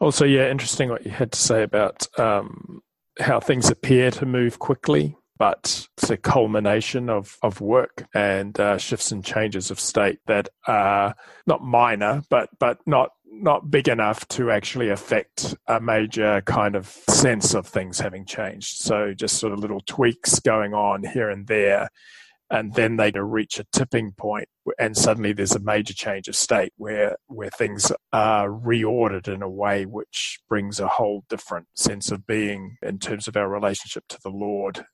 Also, yeah, interesting what you had to say about how things appear to move quickly, but it's a culmination of work and shifts and changes of state that are not minor, but not big enough to actually affect a major kind of sense of things having changed. So just sort of little tweaks going on here and there, and then they reach a tipping point, and suddenly there's a major change of state where things are reordered in a way which brings a whole different sense of being in terms of our relationship to the Lord